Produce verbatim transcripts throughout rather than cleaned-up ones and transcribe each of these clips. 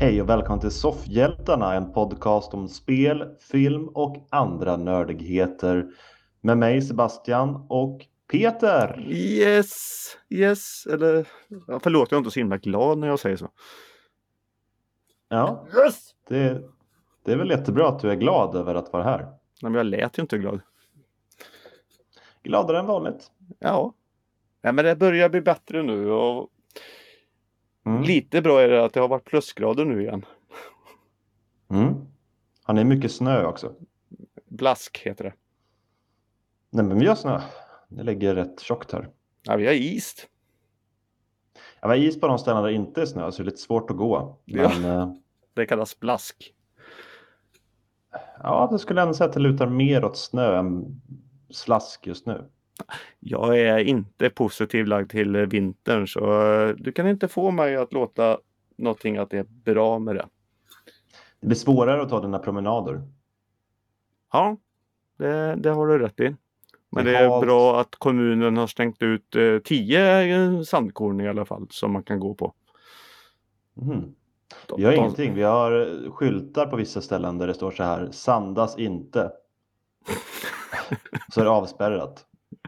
Hej och välkommen till Soffhjältarna, en podcast om spel, film och andra nördigheter. Med mig Sebastian och Peter. Yes, yes, eller ja, förlåt, jag är inte så himla glad när jag säger så. Ja, Yes! det, det är väl jättebra att du är glad över att vara här. Nej, men jag lät ju inte glad. Gladare än vanligt. Ja, nej, men det börjar bli bättre nu och Mm. lite bra är det att det har varit plusgrader nu igen. Mm. Har ni mycket snö också? Blask heter det. Nej, men vi har snö. Det ligger rätt tjockt här. Ja, vi har is. Jag var is på de ställen där det inte är snö, så det är lite svårt att gå. Men Ja. eh, Det kallas blask. ja, det skulle ändå säga att det lutar mer åt snö än slask just nu. Jag är inte positiv lagd till vintern, så eh, du kan inte få mig att låta någonting att det är bra med det. Det blir svårare att ta dina promenader. Ja, det, det har du rätt i. Men Det det är är halt. bra att kommunen har stängt ut eh, tio eh, sandkorn i alla fall som man kan gå på. Mm. De, Vi har de, ingenting. Vi har skyltar på vissa ställen där det står så här: sandas inte. Så är det avspärrat.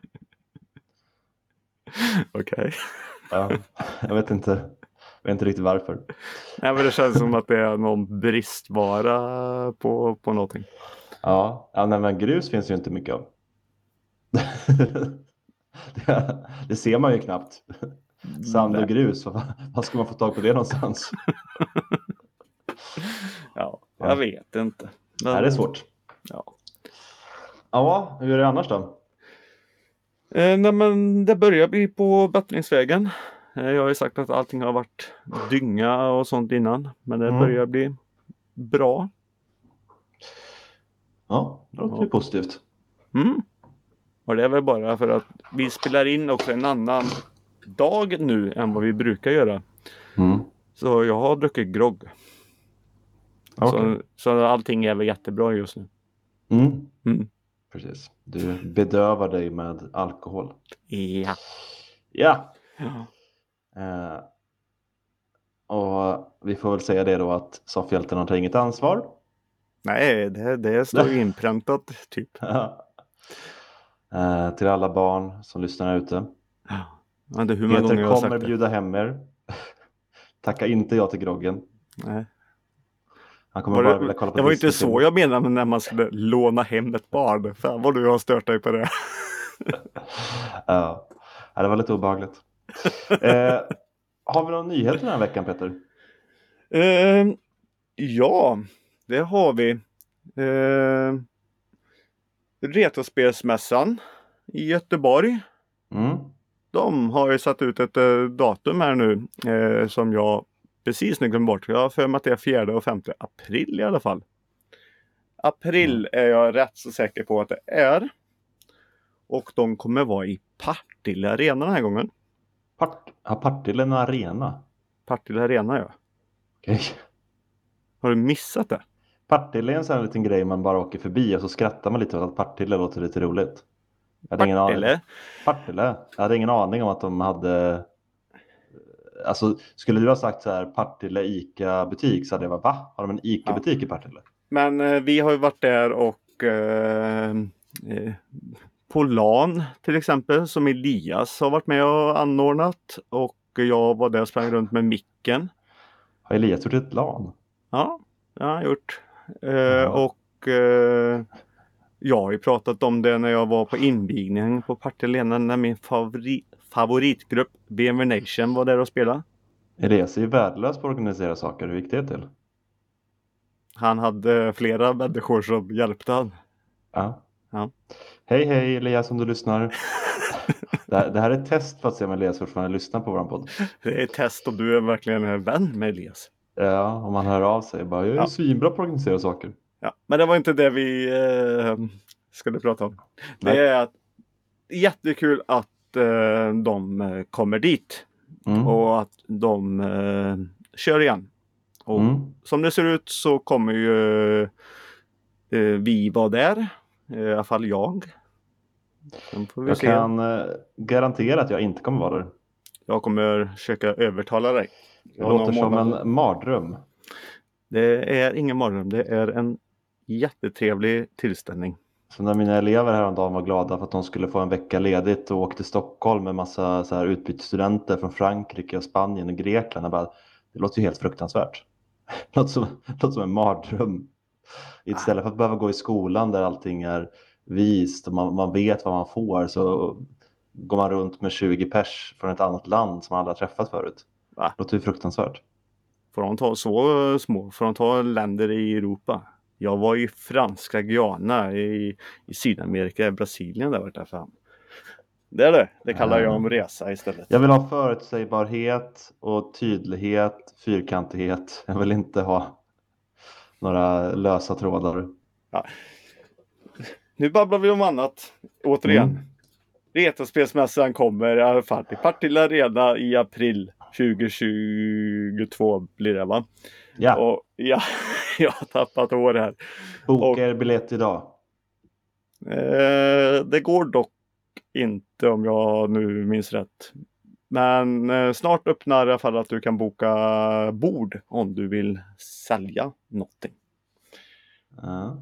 Okej. Ja, jag vet inte. Jag vet inte riktigt varför. Nej, men det känns som att det är någon bristvara på, på någonting. Ja, ja nej, men grus finns ju inte mycket av. det, det ser man ju knappt. Sand och Nej. grus, vad, vad ska man få tag på det någonstans? Ja, Ja. jag vet inte. Men, Nej, det är svårt. Ja. Ja, hur är det annars då? Eh, nej, men det börjar bli på bättringsvägen. Eh, jag har ju sagt att allting har varit dynga och sånt innan. Men det Mm. börjar bli bra. Ja, det låter ju Ja. positivt. Mm. Och det är väl bara för att vi spelar in också en annan dag nu än vad vi brukar göra. Mm. Så jag har druckit grogg. Okay. Så, så allting är väl jättebra just nu. Mm. Mm. Precis. Du bedövar dig med alkohol. Ja. Ja. Ja. Eh, och vi får väl säga det då att soffhjältarna tar inget ansvar. Nej, det, det står ju inpräntat typ. eh, till alla barn som lyssnar ute. Ja. Men det hur många Peter gånger jag har kommer sagt det. bjuda hem er. Tacka inte jag till groggen. Nej. Han kommer Var bara det, vilja kolla på det var inte Disney-film. så jag menade, men när man skulle låna hem ett barn. Fan vad du har stört dig på det. Ja, det var lite obehagligt. eh, har vi några nyheter den här veckan, Peter? Uh, ja, det har vi. Uh, Retrospelsmässan i Göteborg. Mm. De har ju satt ut ett uh, datum här nu uh, som jag precis nu glömde bort. Jag har för mig att det är fjärde och femte april i alla fall. April mm. är jag rätt så säker på att det är. Och de kommer vara i Partille Arena den här gången. Part- ja, Partille Arena? Partille Arena, ja. Okej. Har du missat det? Partille är en sån här liten grej man bara åker förbi och så skrattar man lite åt att Partille låter lite roligt. Jag hade Partille? Ingen Partille? Jag hade ingen aning om att de hade... Alltså, skulle du ha sagt så här Partille Ica-butik så hade jag varit, va? Har de en Ica-butik ja. i Partille? Men eh, vi har ju varit där och eh, eh, på LAN till exempel som Elias har varit med och anordnat. Och jag var där och sprang runt med micken. Har Elias gjort ett LAN? Ja, det har han gjort. Eh, och eh, jag har ju pratat om det när jag var på invigningen på Partille Arena när min favorit, favoritgrupp B M W Nation var där och spelade. Elias är ju värdelös på att organisera saker. Hur gick det till? Han hade flera människor som hjälpte han. Ja. Ja. Hej hej Elias om du lyssnar. det, här, det här är ett test för att se om Elias fortfarande lyssnar på vår podd. Det är ett test om du är verkligen en vän med Elias. Ja, om man hör av sig. Bara, jag är ja. svinbra på att organisera saker. Ja, men det var inte det vi eh, skulle prata om. Nej. Det är att, jättekul att eh, de kommer dit. Mm. Och att de eh, kör igen. Och mm. som det ser ut så kommer ju eh, vi vara där. I alla fall jag. Vi jag se. kan eh, garantera att jag inte kommer vara där. Jag kommer försöka övertala dig. Det låter som en mardröm. Det är ingen mardröm. Det är en jättetrevlig tillställning. Så när mina elever häromdagen var glada för att de skulle få en vecka ledigt och åkte till Stockholm med massa så här utbytesstudenter från Frankrike och Spanien och Grekland. Jag bara, det låter ju helt fruktansvärt. Det låter som, det låter som en mardröm. Istället för att behöva gå i skolan där allting är vist och man, man vet vad man får, så går man runt med tjugo pers från ett annat land som man aldrig har träffat förut. Va? Det låter ju fruktansvärt. Får de ta så små? Får de ta länder i Europa? Jag var i franska Guyana i, i Sydamerika, i Brasilien där vart jag fram. Det är det. Det kallar jag en resa istället. Jag vill ha förutsägbarhet och tydlighet, fyrkantighet. Jag vill inte ha några lösa trådar. Ja. Nu babblar vi om annat. Återigen. Mm. Retrospelsmässan kommer i alla fall till Partille Arena i april tjugo tjugotvå blir det, va? Ja. Och ja, jag har tappat år här. Boka er biljett idag. Eh, det går dock inte om jag nu minns rätt. Men eh, snart öppnar i alla fall att du kan boka bord om du vill sälja någonting. Ja.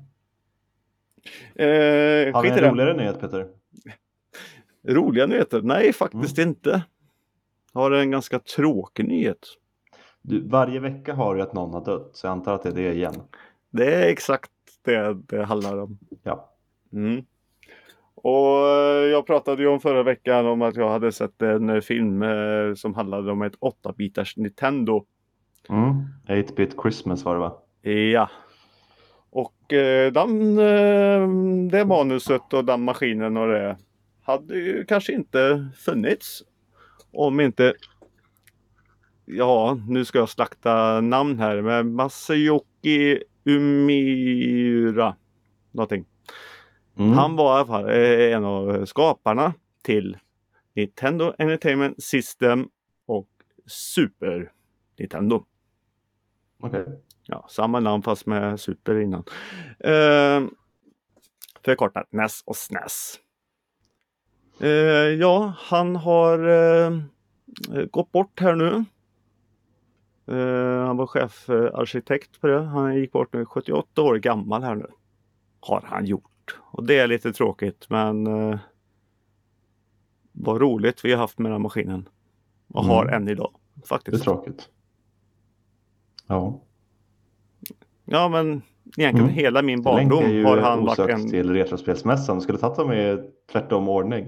Eh, Har vi en roligare nyhet, Peter? Roliga nyheter? Nej, faktiskt mm. inte. Jag har en ganska tråkig nyhet. Du, varje vecka har du att någon har dött, så jag antar att det är det igen. Det är exakt det det handlar om. Ja. Mm. Och jag pratade ju om förra veckan om att jag hade sett en film eh, som handlade om ett åtta-bitars Nintendo. Mm. åtta-bit Christmas var det, va? Ja. Och eh, den, eh, det manuset och den maskinen och det hade ju kanske inte funnits om inte, ja, nu ska jag slakta namn här, med Masayoshi Umira någonting. Mm. Han var i alla fall en av skaparna till Nintendo Entertainment System och Super Nintendo. Okej. Okay. Ja, samma namn fast med Super innan. Eh, förkortat N E S och S N E S. Eh, ja, han har eh, gått bort här nu. Eh, han var chefarkitekt på det. Han gick bort nu, sjuttioåtta år gammal här nu. Har han gjort. Och det är lite tråkigt, men eh, vad roligt vi har haft med den här maskinen. Och mm. har än idag, faktiskt. Det är tråkigt. Ja. Ja, men egentligen mm. hela min barndom har han varit en... till Retrospelsmässan. Skulle tagit dem i tvärtom ordning.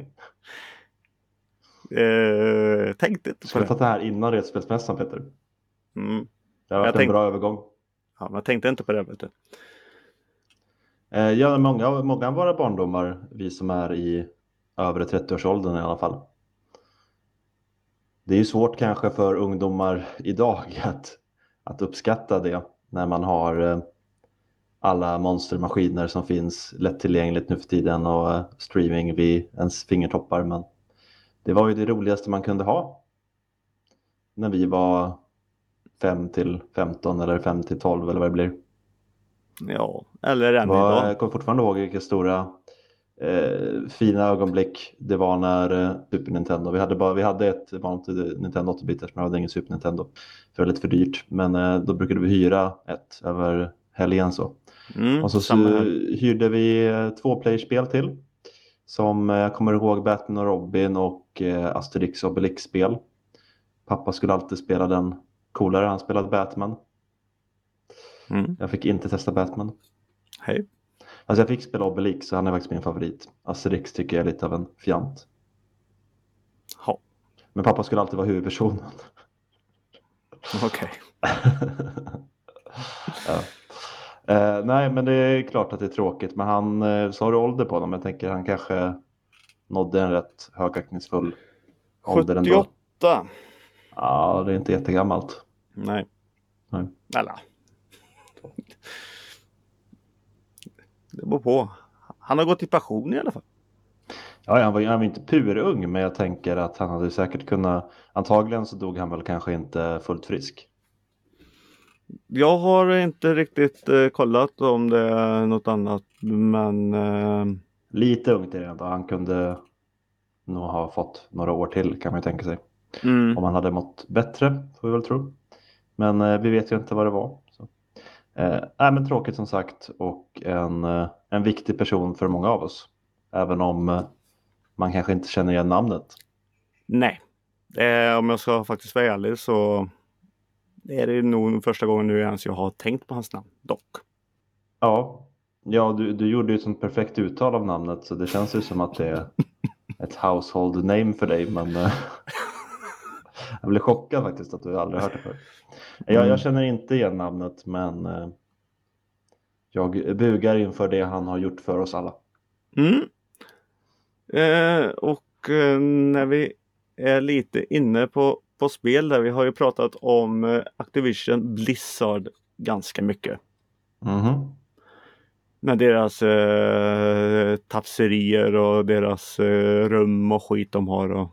Eh, tänkte inte på Skulle det. tagit det här innan Retrospelsmässan, Peter. Mm. Det har varit en tänkte... bra övergång. Ja, men jag tänkte inte på det, vet du. Eh, ja, många, många av våra barndomar, vi som är i övre trettio-årsåldern i alla fall. Det är ju svårt kanske för ungdomar idag att, att uppskatta det. När man har eh, alla monstermaskiner som finns lättillgängligt nu för tiden och eh, streaming vid ens fingertoppar. Men det var ju det roligaste man kunde ha när vi var fem till femton eller fem till tolv eller vad det blir. Ja, eller än var, idag. Jag kommer fortfarande ihåg vilka stora eh, fina ögonblick det var när eh, Super Nintendo. Vi hade, bara, vi hade ett vanligt Nintendo åtta-bitars, men vi hade ingen Super Nintendo. För det var lite för dyrt. Men eh, då brukade vi hyra ett över helgen så. Mm, och så, så hyrde vi eh, två playerspel till. Som jag eh, kommer ihåg Batman och Robin och eh, Asterix och Obelix-spel. Pappa skulle alltid spela den coolare. Han spelade Batman. Mm. Jag fick inte testa Batman. Hej. Alltså jag fick spela Obelix, så han är faktiskt min favorit. Asterix tycker jag är lite av en fjant. Ja. Men pappa skulle alltid vara huvudpersonen. Okej. ja. eh, nej, men det är klart att det är tråkigt. Men han, eh, så har du ålder på honom. Jag tänker han kanske nådde en rätt högaktningsfull ålder ändå. sjuttioåtta. Ja, det är inte jättegammalt. Nej. Nej. Eller. Det beror på. Han har gått i pension i alla fall. Ja, han var, han var inte purung, men jag tänker att han hade säkert kunnat... Antagligen så dog han väl kanske inte fullt frisk. Jag har inte riktigt eh, kollat om det är något annat, men... Eh... Lite ungt är det ändå. Han kunde nog ha fått några år till, kan man ju tänka sig. Mm. Om han hade mått bättre, får vi väl tro. Men eh, vi vet ju inte vad det var. Så. Eh, nej, men tråkigt som sagt och en, eh, en viktig person för många av oss. Även om eh, man kanske inte känner igen namnet. Nej, eh, om jag ska faktiskt vara ärlig så är det nog första gången nu ens jag har tänkt på hans namn, dock. Ja, ja du, du gjorde ju ett sånt perfekt uttal av namnet så det känns ju som att det är ett household name för dig. Men eh, jag blev chockad faktiskt att du aldrig hört det förr. Jag, Mm. jag känner inte igen namnet men eh, jag bugar inför det han har gjort för oss alla. Mm. Eh, och eh, när vi är lite inne på, på spel där, vi har ju pratat om eh, Activision Blizzard ganska mycket. Mhm. Med deras eh, tafserier och deras eh, rum och skit de har. Och,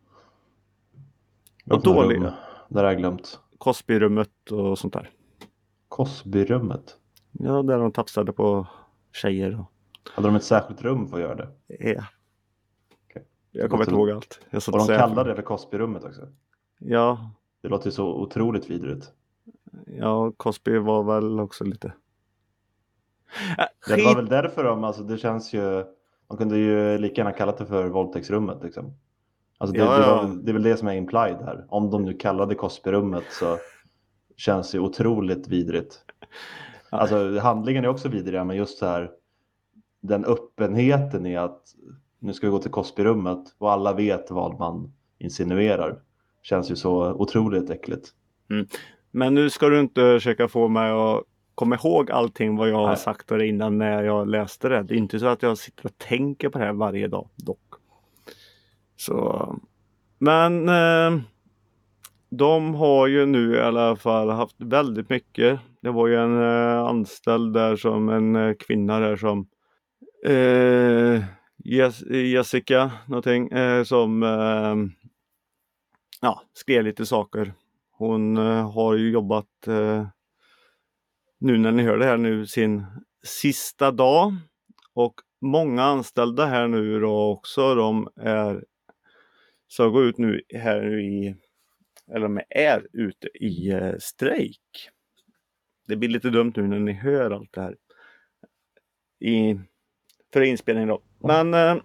och Vad för rum? dåliga Där har jag glömt. Cosby-rummet och sånt där. Cosby-rummet. Ja, där de tafsade på tjejer. Och, Hade de ett särskilt rum för att göra det? ja. Okej. Jag kommer inte ihåg allt. Jag satt Och och de säga kallade det för Cosby-rummet också. Ja, Det låter ju så otroligt vidrigt. ja, Cosby var väl också lite... Äh, Ja, det var skit! väl därför de, alltså det känns ju, man kunde ju lika gärna kallat det för våldtäktsrummet liksom. Alltså det, Ja, det, var, ja. väl- det är väl det som är implied här. Om de nu kallade Cosby-rummet så känns det otroligt vidrigt. Ja. Alltså handlingen är också vidriga, men just så här den öppenheten i att nu ska vi gå till Cosby-rummet och alla vet vad man insinuerar känns ju så otroligt äckligt. Mm. Men nu ska du inte försöka få mig att komma ihåg allting vad jag har Nej. sagt där innan när jag läste det. Det är inte så att jag sitter och tänker på det här varje dag dock. Så, men eh, de har ju nu i alla fall haft väldigt mycket. Det var ju en eh, anställd där som en eh, kvinna där som eh, Jes- Jessica någonting eh, som eh, ja, skrev lite saker. Hon eh, har ju jobbat eh, nu när ni hör det här nu sin sista dag och många anställda här nu då också de är så går ut nu här nu i eller de är ute i eh, strejk. Det blir lite dumt nu när ni hör allt det här i för inspelning då. Men eh,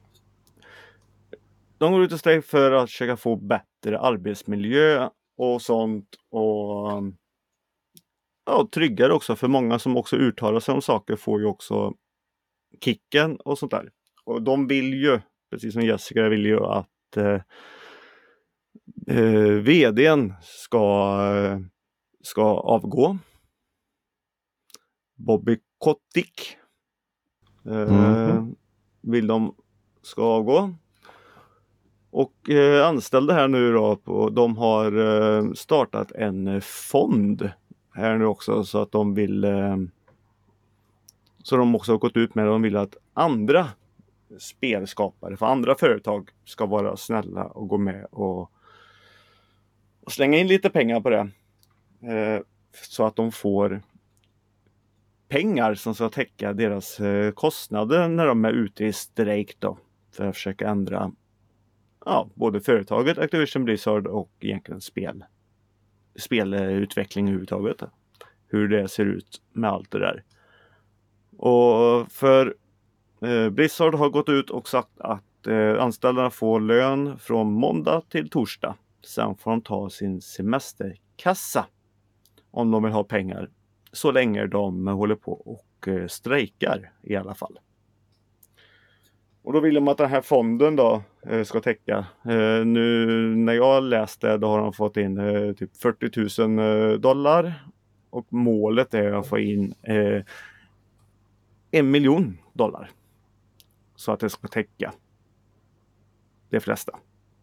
de går ut i strejk för att försöka få bättre arbetsmiljö och sånt och ja, tryggare också för många som också uttalar sig om saker får ju också kicken och sånt där. Och de vill ju, precis som Jessica vill ju att eh, eh, vdn ska, eh, ska avgå. Bobby Kotick eh, Mhm. vill de ska avgå. Och eh, anställda här nu då, på, de har eh, startat en eh, fond här nu också så att de vill eh, så de också har gått ut med att de vill att andra spelskapare för andra företag ska vara snälla och gå med och, och slänga in lite pengar på det. Eh, så att de får pengar som ska täcka deras eh, kostnader när de är ute i strejk då. För att försöka ändra ja, både företaget Activision Blizzard och egentligen spel. Spelutveckling överhuvudtaget. Hur det ser ut med allt det där. Och för eh, Blizzard har gått ut och sagt att eh, anställda får lön från måndag till torsdag. Sen får de ta sin semesterkassa om de vill ha pengar. Så länge de håller på och eh, strejkar i alla fall. Och då vill de att den här fonden då eh, ska täcka. Eh, nu när jag läste då har de fått in eh, typ fyrtio tusen eh, dollar. Och målet är att få in eh, en miljon dollar. Så att det ska täcka de flesta.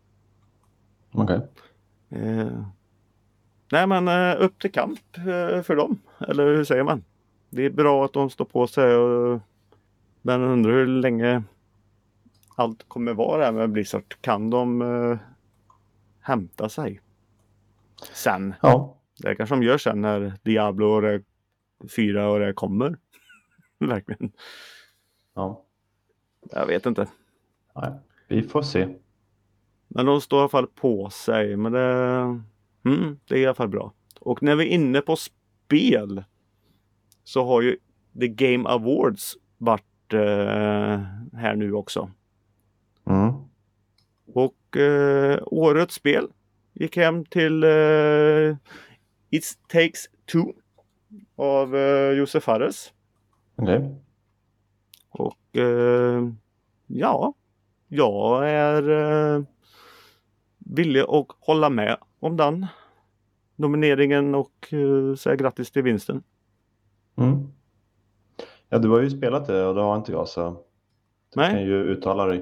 Okej. Okay. Eh, nej men eh, upp till kamp eh, för dem. Eller hur säger man? Det är bra att de står på sig. Och, men undrar hur länge allt kommer vara här med Blizzard. Kan de eh, hämta sig sen? Ja. Det kanske de gör sen när Diablo och det fyra och det kommer. Verkligen. Ja. Jag vet inte. Nej, vi får se. Men de står i alla fall på sig. Men det, mm, det är i alla fall bra. Och när vi är inne på spel så har ju The Game Awards varit eh, här nu också. Mm. Och eh, årets spel gick hem till eh, It Takes Two av eh, Josef Fares. Okej. Okay. Och eh, ja, jag är eh, villig att hålla med om den nomineringen och eh, säga grattis till vinsten. Mm. Ja, du har ju spelat det och det har inte jag, så du Nej. kan ju uttala dig.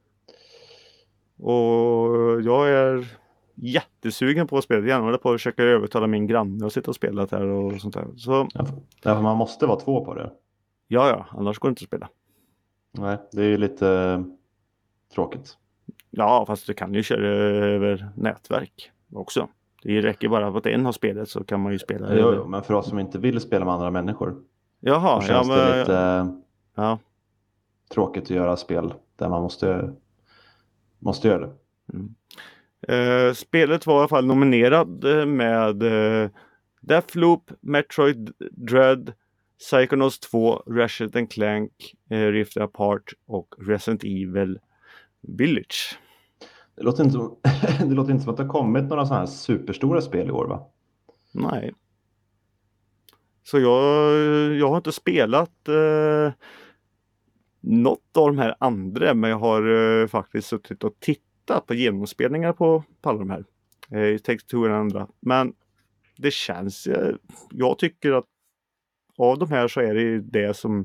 Och jag är jättesugen på att spela. Jag håller på att försöka övertala min granne att sitta och spela här och sånt där. Så... Ja, för man måste vara två på det. Ja, ja. Annars går det inte att spela. Nej, det är ju lite eh, tråkigt. Ja, fast du kan ju köra över nätverk också. Det räcker bara att en har spelet så kan man ju spela. Jo, jo, men för oss som inte vill spela med andra människor. Jaha, då känns ja, men... det lite eh, ja. tråkigt att göra spel där man måste, måste göra det. Mm. Uh, spelet var i alla fall nominerad med uh, Deathloop, Metroid Dread, Psychonauts två, Ratchet and Clank, uh, Rift Apart och Resident Evil Village. Det låter inte som, det låter inte som att det har kommit några sådana här superstora spel i år, va? Nej. Så jag, jag har inte spelat uh, något av de här andra, men jag har uh, faktiskt suttit och tittat på genomspelningar på, på alla de här. Uh, Takes Two och den andra. Men det känns, uh, jag tycker att av de här så är det ju det som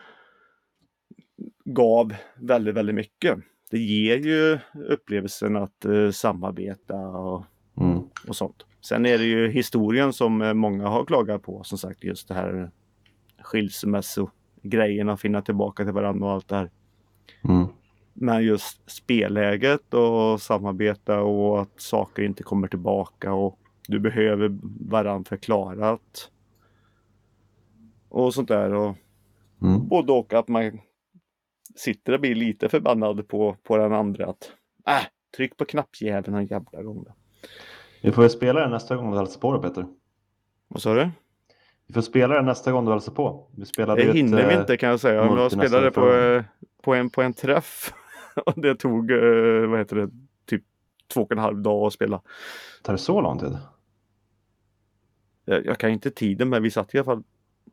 gav väldigt, väldigt mycket. Det ger ju upplevelsen att uh, samarbeta och, mm. och sånt. Sen är det ju historien som uh, många har klagat på. Som sagt, just det här skilsmässogrejerna, finna tillbaka till varandra och allt det här. Mm. Men just spelläget och samarbeta och att saker inte kommer tillbaka och du behöver varandra förklarat. Och sånt där. Och Mm. både och att man sitter och blir lite förbannad på, på den andra. Att äh, tryck på knappjäveln en jävla gång. Då. Vi får spela den nästa gång du hälsar på då, Peter. Vad sa du? Vi får spela den nästa gång du hälsar på. Vi spelade det hinner ett, vi inte kan jag säga. Jag spelade på, på, en, på en träff. Och det tog, vad heter det, typ två och en halv dag att spela. Tar det så lång tid? Jag, jag kan inte tiden, men vi satt i alla fall.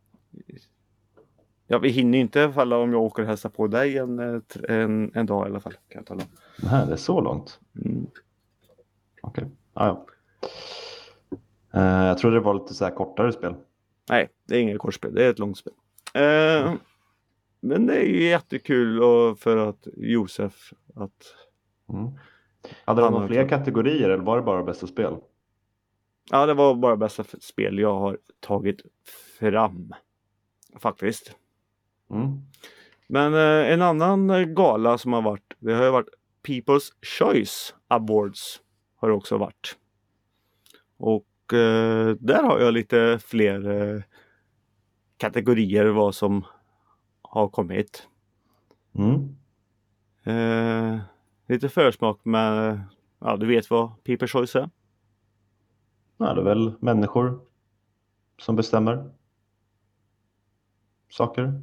Ja, vi hinner inte i alla fall om jag åker och hälsar på dig en, en, en dag i alla fall. Kan jag tala. Nej, det är så långt. Mm. Okej, okay. ah, ja. Uh, jag trodde det var lite så här kortare spel. Nej, det är inget kortspel. Det är ett långt spel. Uh, mm. Men det är ju jättekul och för att Josef att... Mm. Hade de några fler kategorier eller var det bara bästa spel? Ja, det var bara bästa spel jag har tagit fram. Faktiskt. Mm. Men eh, en annan gala som har varit, det har ju varit People's Choice Awards har det också varit. Och eh, där har jag lite fler eh, kategorier vad som har kommit. Mm. Eh, lite försmak, men ja, du vet vad People's Choice är? Ja, det är väl människor som bestämmer saker.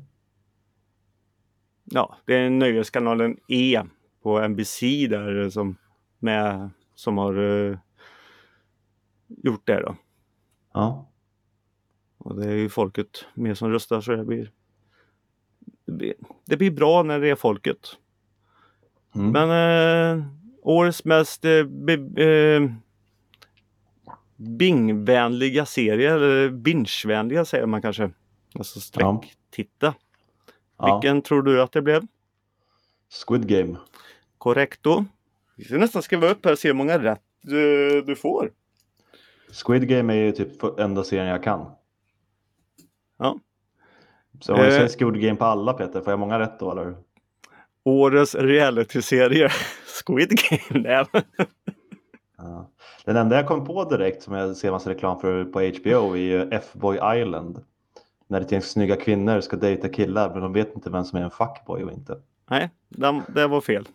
Ja, det är nöjeskanalen E på N B C där som, med, som har uh, gjort det då. Ja. Och det är ju folket mer som röstar så det blir, det blir, det blir bra när det är folket. Mm. Men uh, årets mest uh, be, uh, bingvänliga serie, eller bingevänliga säger man kanske. Alltså sträcktitta. Ja. Vilken ja. tror du att det blev? Squid Game. Korrekto. Vi ska nästan skriva upp här och se hur många rätt du, du får. Squid Game är ju typ enda serien jag kan. Ja. Så om jag säger Squid Game på alla, Peter, får jag många rätt då, eller? Årets reality-serie Squid Game. Ja. Den enda jag kom på direkt som jag ser massa reklam för på H B O är ju F-Boy Island. När det finns snygga kvinnor ska dejta killar, men de vet inte vem som är en fuckboy och inte. Nej, det, det var fel.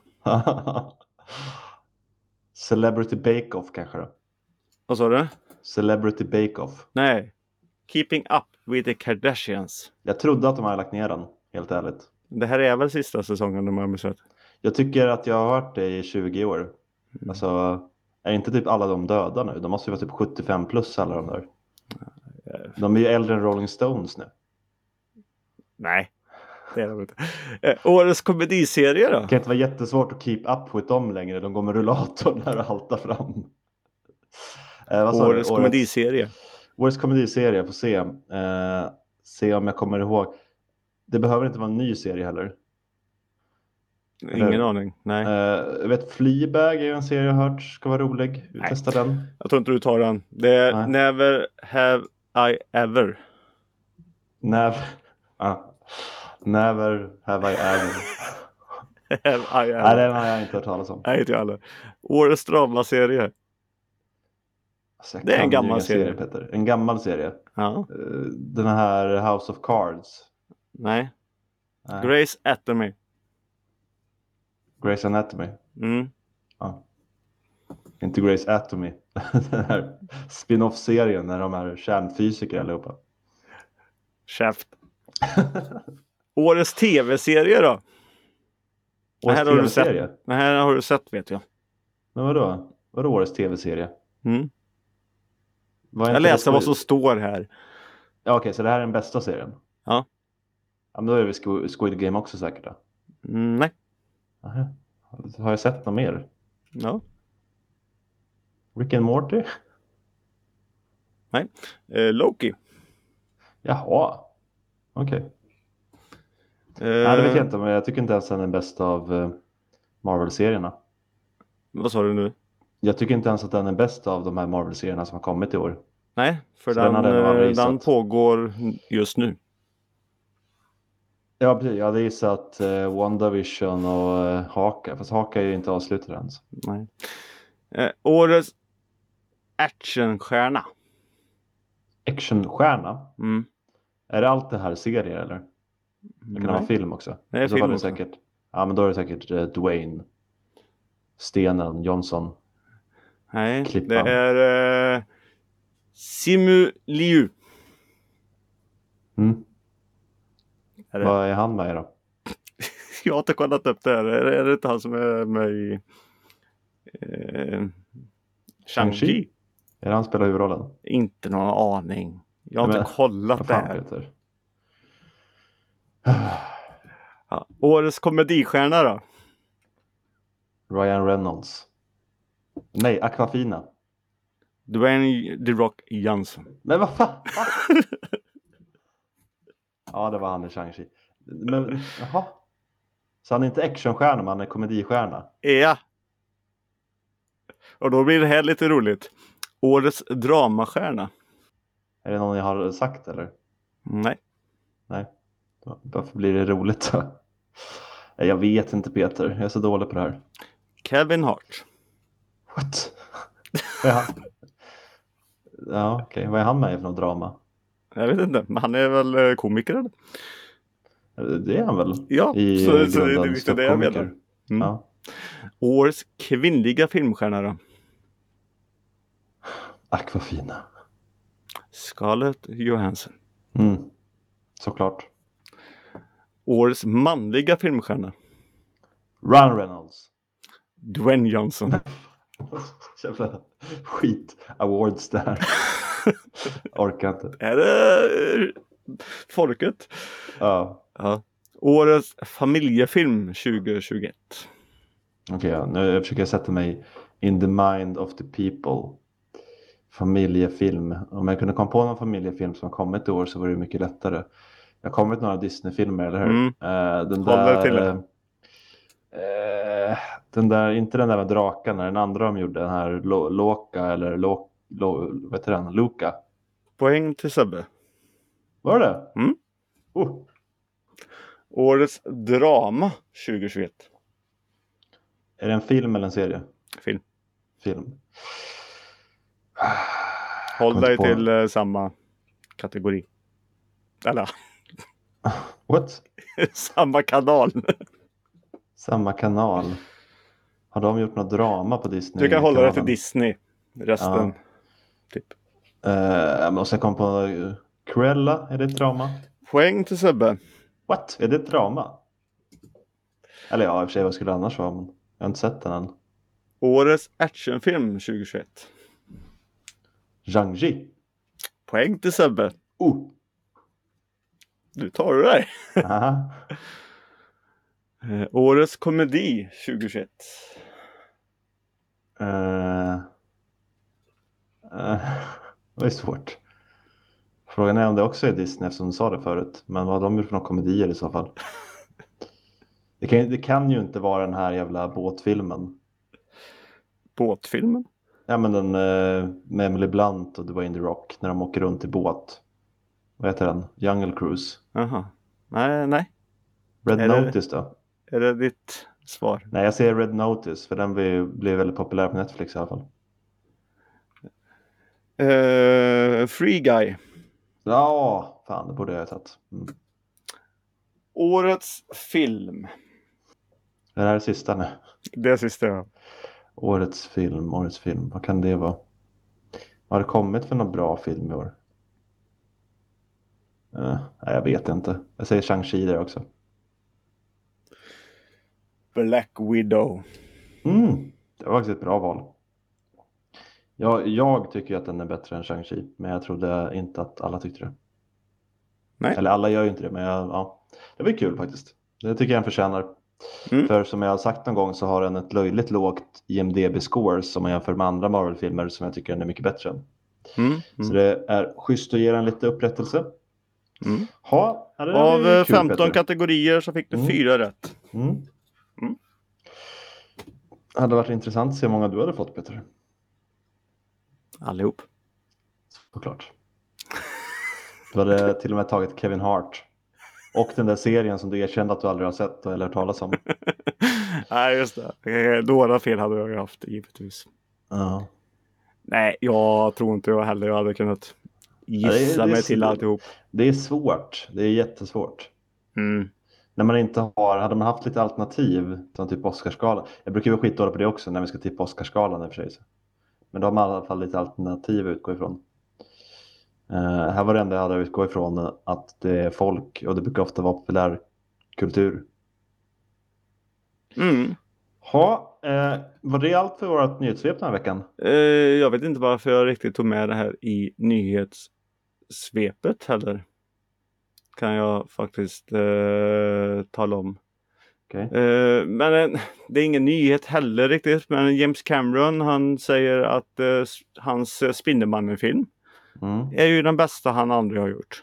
Celebrity Bake Off kanske då? Vad sa du? Celebrity Bake Off. Nej. Keeping Up with the Kardashians. Jag trodde att de hade lagt ner den, helt ärligt. Det här är väl sista säsongen de har missat? Jag tycker att jag har hört det i tjugo år. Mm. Alltså, är inte typ alla de döda nu? De måste ju vara typ sjuttiofem plus alla de där. De är ju äldre än Rolling Stones nu. Nej, det är de inte. Eh, årets komediserie då? Det kan inte vara jättesvårt att keep up with dem längre. De går med rullatorn där och haltar fram. Eh, vad sa årets du? komediserie. Årets komediserie, jag får se. Eh, se om jag kommer ihåg. Det behöver inte vara en ny serie heller. Ingen Eller, aning, nej. Eh, jag vet, Fleabag är ju en serie jag har hört ska vara rolig. Vi testar den. Jag tror inte du tar den. Det är nej. Never have I ever. Never, ah. Never have I ever. have I ever. Nej, den har jag inte hört talas om. Nej, inte jag heller. Årets dramaserie. Alltså, det är en gammal serie. serie Peter. En gammal serie. Ja. Den här House of Cards. Nej. Nej. Grey's Anatomy. Grey's Anatomy. Mm. Ja. Inte Grey's Anatomy. Den här spin-off-serien när de är kärnfysiker allihopa. Käft. Årets tv-serie då? Årets här har du tv-serie? sett. Den här har du sett, vet jag. Men vadå? Vadå årets tv-serie? Mm. Jag läser vad som står här. Ja, okej, okay, så det här är den bästa serien? Ja. Ja, men då är det Squid Game också säkert då? Mm, nej. Aha. Har jag sett något mer? Ja. Rick and Morty? Nej. Eh, Loki. Jaha. Okej. Okay. Eh, Nej, det vet jag inte, men jag tycker inte ens den är den bästa av uh, Marvel-serierna. Vad sa du nu? Jag tycker inte ens att den är bäst av de här Marvel-serierna som har kommit i år. Nej, för den, den, den pågår just nu. Ja, precis. Jag hade gissat uh, WandaVision och uh, Haka. Fast Haka är ju inte avslutad ens. Nej. Eh, årets actionstjärna. Actionstjärna? Mm. Är det allt det här serier eller? Det kan vara film också. Det är film också. Säkert, ja, men då är det säkert uh, Dwayne. Stenen Johnson. Nej, Klippan. Det är uh, Simu Liu. Mm. Är det? Vad är han med då? Jag har inte kollat upp det här. Är det, är det inte han som är med i eh, Shang-Chi? Är det han spelar huvudrollen? Inte någon aning. Jag har men, inte kollat det här. Ja, årets komedistjärna då? Ryan Reynolds. Nej, Aquafina. Dwayne The Rock Johnson. Men vad fan? Ja, det var han i Shang-Chi. Men, jaha. Så han är inte actionstjärna, men han är komedistjärna. Ja. Och då blir det här lite roligt. Årets dramastjärna. Är det någon jag har sagt eller? Nej. Nej. Varför blir det roligt då? Jag vet inte, Peter. Jag är så dålig på det här. Kevin Hart. What? Ja, ja okej. Okay. Vad är han med i för något drama? Jag vet inte. Men han är väl komiker eller? Det är han väl? Ja, I så, så det är lite det jag menar. Mm. Ja. Årets kvinnliga filmstjärna då? Aquafina. Scarlett Johansson. Mm. Såklart. Årets manliga filmstjärna? Ryan Reynolds. Dwayne Johnson. Jävla skit awards där. Orkar inte. Är det folket? Ja. Ja. Årets familjefilm tjugohundratjugoett. Okej, okay, ja. Nu försöker jag sätta mig in the mind of the people. Familjefilm. Om jag kunde komma på någon familjefilm som har kommit i år så vore det mycket lättare. Det har kommit några Disney-filmer, eller hur? Mm. Uh, den Håll där... till uh, den där, inte den där med drakarna, den andra de gjorde, den här Lo- Loka eller Lo- Lo- vad heter den? Luka. Poäng till Sebbe. Var det? Mm. Oh. Årets drama tjugohundratjugoett. Är det en film eller en serie? Film. Film. Håll dig till uh, samma kategori. Eller? What? Samma kanal. Samma kanal. Har de gjort något drama på Disney? Du kan hålla dig till Disney. Resten. Ja. Typ. Uh, jag måste komma på Cruella, är det ett drama? Poäng till Sebbe. What? Är det ett drama? Eller ja, i och för sig, vad skulle det annars vara? Men jag har inte sett den än. Årets actionfilm tjugohundratjugoett. Shang-Chi. Poäng till Sebbe. Oh! Nu tar du dig. Aha. Eh, årets komedi tjugohundratjugoett. Uh, uh, det är svårt. Frågan är om det också är Disney eftersom du sa det förut. Men vad har de gjort för några komedier i så fall? Det kan, det kan ju inte vara den här jävla båtfilmen. Båtfilmen? Ja, men den uh, med Emily Blunt och Dwayne The Rock när de åker runt i båt. Vad heter den? Jungle Cruise. Jaha. Nej, nej. Red Är Notice det, då? är det ditt svar? Nej, jag säger Red Notice för den blev, blev väldigt populär på Netflix i alla fall. Uh, Free Guy. Ja, fan det borde jag ha tagit. Mm. Årets film. Det här är sista nu. Det sista jag. Årets film, årets film. Vad kan det vara? Har det kommit för någon bra film i år? Uh, nej, jag vet inte. Jag säger Shang-Chi där också. Black Widow. Mm, det var faktiskt ett bra val. Jag, jag tycker att den är bättre än Shang-Chi. Men jag trodde inte att alla tyckte det. Nej. Eller alla gör ju inte det. Men jag, ja, det var kul faktiskt. Det tycker jag den förtjänar. Mm. För som jag har sagt någon gång så har den ett löjligt lågt I M D B-score som man jämför med andra Marvel-filmer som jag tycker den är mycket bättre än. Mm. Mm. Så det är schysst att ge den lite upprättelse. Mm. Ha, av kul, femton Peter. Kategorier så fick du mm. fyra rätt. Mm. Mm. Det hade varit intressant att se hur många du hade fått, Peter. Allihop. Såklart. Du hade till och med tagit Kevin Hart. Och den där serien som du erkände att du aldrig har sett eller hört talas om. Nej, just det. Några fel hade jag haft, givetvis. Ja. Nej, jag tror inte jag heller jag hade kunnat gissa ja, det är, det mig till alltihop. Det är svårt. Det är jättesvårt. Mm. När man inte har, hade man haft lite alternativ som typ Oscarsgalan. Jag brukar ju vara skitdålig på det också när vi ska tippa Oscarsgalan i och för sig. Men då har man i alla fall lite alternativ att utgå ifrån. Uh, här var det enda jag hade att utgå ifrån att det är folk och det brukar ofta vara populär kultur. Mm. Ha, uh, var det allt för vårt nyhetssvep den här veckan? Uh, jag vet inte varför jag riktigt tog med det här i nyhetssvepet heller. Kan jag faktiskt uh, tala om. Okay. Uh, men uh, det är ingen nyhet heller riktigt. Men James Cameron han säger att uh, hans uh, Spindelmannen-film mm. är ju den bästa han aldrig har gjort.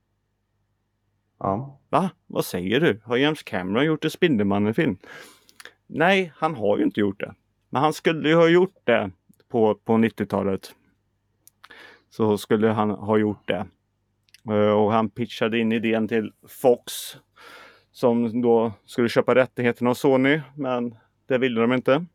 Ja. Va? Vad säger du? Har James Cameron gjort en Spindelmannen-film? Nej, han har ju inte gjort det. Men han skulle ju ha gjort det på, på nittiotalet. Så skulle han ha gjort det. Uh, och han pitchade in idén till Fox. Som då skulle köpa rättigheterna av Sony. Men det ville de inte.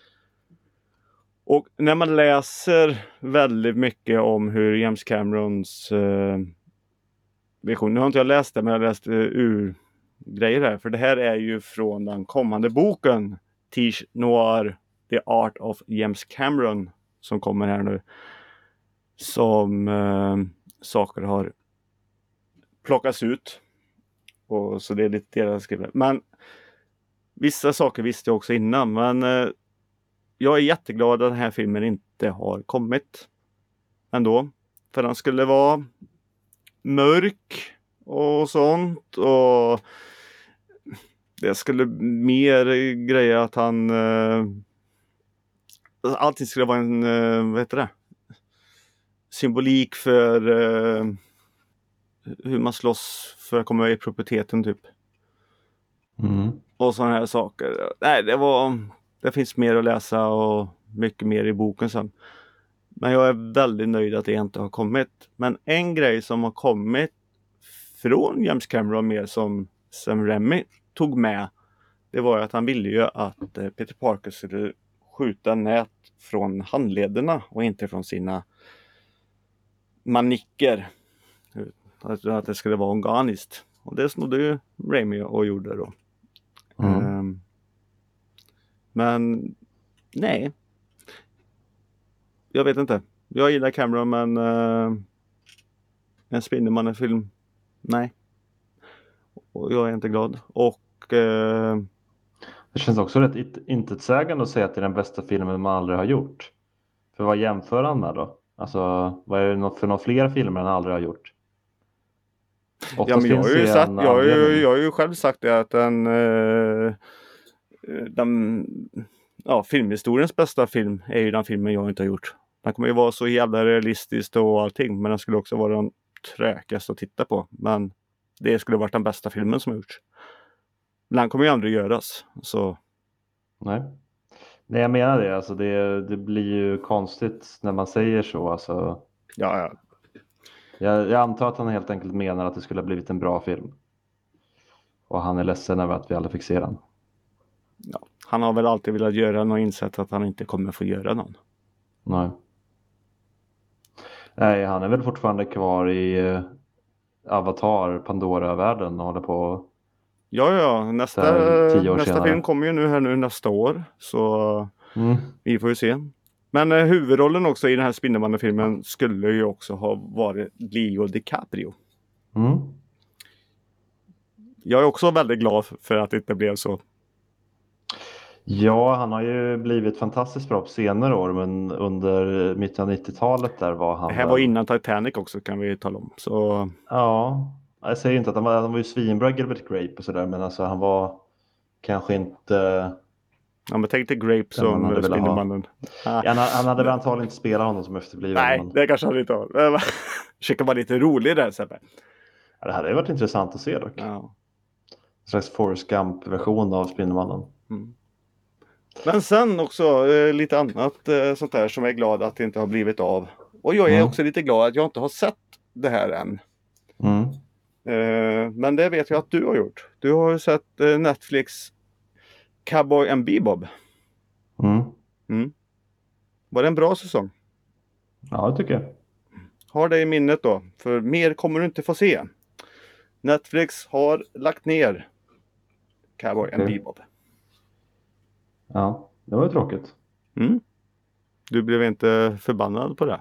Och när man läser väldigt mycket om hur James Camerons uh, vision. Nu har inte jag läst det men jag har läst uh, ur grejer här. För det här är ju från den kommande boken. Tige Noir, The Art of James Cameron. Som kommer här nu. Som uh, saker har plockats ut. Och så det är lite det jag skriver. Men vissa saker visste jag också innan. Men uh, jag är jätteglad att den här filmen inte har kommit. Ändå. För den skulle vara mörk och sånt. Och det skulle mer greja att han... Uh, allting skulle vara en... Uh, vad heter det? Symbolik för... Uh, hur man slåss för att komma i proprieteten typ. Mm. Och sådana här saker. Nej, det var... Det finns mer att läsa och mycket mer i boken sen. Men jag är väldigt nöjd att det inte har kommit. Men en grej som har kommit från James Cameron mer som Sam Raimi tog med. Det var att han ville ju att Peter Parker skulle skjuta nät från handlederna och inte från sina manicker. Att det skulle vara organiskt. Och det snodde ju Raimi och gjorde då. Mm. Um, men nej. Jag vet inte. Jag gillar Cameron men uh, En Spindelmannen-film? Nej. Och jag är inte glad. Och... Eh... Det känns också rätt intetsägande att säga att det är den bästa filmen man aldrig har gjort. För vad jämför han med då? Alltså, vad är det för några fler filmer han aldrig har gjort? Oftast ja, men jag har ju, sagt, jag, har ju, jag har ju själv sagt det att den, eh, den ja, filmhistoriens bästa film är ju den filmen jag inte har gjort. Den kommer ju vara så jävla realistiskt och allting, men den skulle också vara den träkigaste att titta på. Men det skulle varit den bästa filmen som har gjorts. Men den kommer ju aldrig göras. Så. Nej. Nej, jag menar det. Alltså det, det blir ju konstigt när man säger så. Alltså, ja, ja. Jag, jag antar att han helt enkelt menar att det skulle ha blivit en bra film. Och han är ledsen över att vi aldrig fick se den. Ja, han har väl alltid velat göra något, insett att han inte kommer få göra någon. Nej. Nej, han är väl fortfarande kvar i uh, Avatar, Pandora-världen och håller på. Ja, ja. Nästa, nästa film kommer ju nu här nu nästa år. Så mm. vi får ju se. Men eh, huvudrollen också i den här Spindelmannen-filmen skulle ju också ha varit Leo DiCaprio. Mm. Jag är också väldigt glad för att det inte blev så. Ja, han har ju blivit fantastiskt bra på senare år, men under mitten av nittiotalet där var han... Det här var innan Titanic också, kan vi tala om. Så... Ja, jag säger inte att han var, han var ju svinbra Gilbert Grape och sådär, men alltså han var kanske inte... Ja, men tänk dig Grape som Spindelmannen. Ah. Ja, han, han hade väl antagligen inte spelat honom som efterbliven. Nej, men... det kanske han inte har. Försöker vara lite rolig där, Sebbe. Ja, det hade varit intressant att se dock. Ja. En slags Forrest Gump-version av Spindelmannen. Mm. Men sen också eh, lite annat eh, sånt där som jag är glad att det inte har blivit av. Och jag är mm. också lite glad att jag inte har sett det här än. Mm. Eh, men det vet jag att du har gjort. Du har ju sett eh, Netflix Cowboy and Bebop. Mm. Mm. Var det en bra säsong? Ja, det tycker jag. Har det i minnet då. För mer kommer du inte få se. Netflix har lagt ner Cowboy okay. and Bebop. Ja, det var ju tråkigt. Mm. Du blev inte förbannad på det?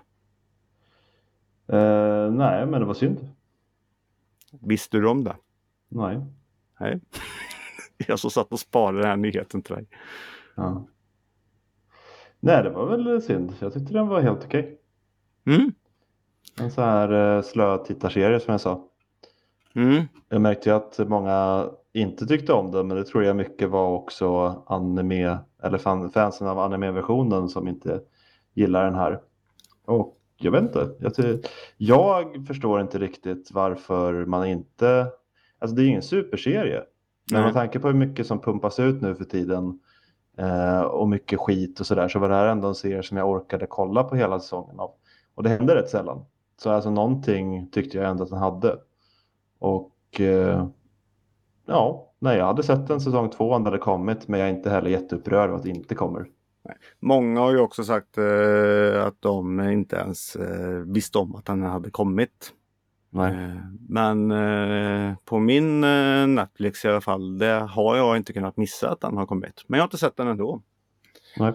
Uh, nej, men det var synd. Visste du om det? Nej. Nej. Jag så satt och sparade den här nyheten till dig. Ja. Nej, det var väl synd. Jag tyckte den var helt okej. Mm. En så här uh, slö tittarserie som jag sa. Mm. Jag märkte ju att många inte tyckte om det, men det tror jag mycket var också anime, eller fan, fansen av anime-versionen som inte gillar den här. Och jag vet inte, jag, ty- jag förstår inte riktigt varför man inte, alltså det är ju ingen superserie, men med tanke på hur mycket som pumpas ut nu för tiden eh, och mycket skit och sådär, så var det här ändå en serie som jag orkade kolla på hela säsongen av. Och det hände rätt sällan. Så alltså någonting tyckte jag ändå att den hade. Och eh, ja, nej, jag hade sett en säsong två om det hade kommit, men jag är inte heller jätteupprörd av att det inte kommer. Nej. Många har ju också sagt eh, att de inte ens eh, visste om att den hade kommit. Nej. Eh, men eh, på min eh, Netflix i alla fall, det har jag inte kunnat missa att den har kommit. Men jag har inte sett den ändå. Nej.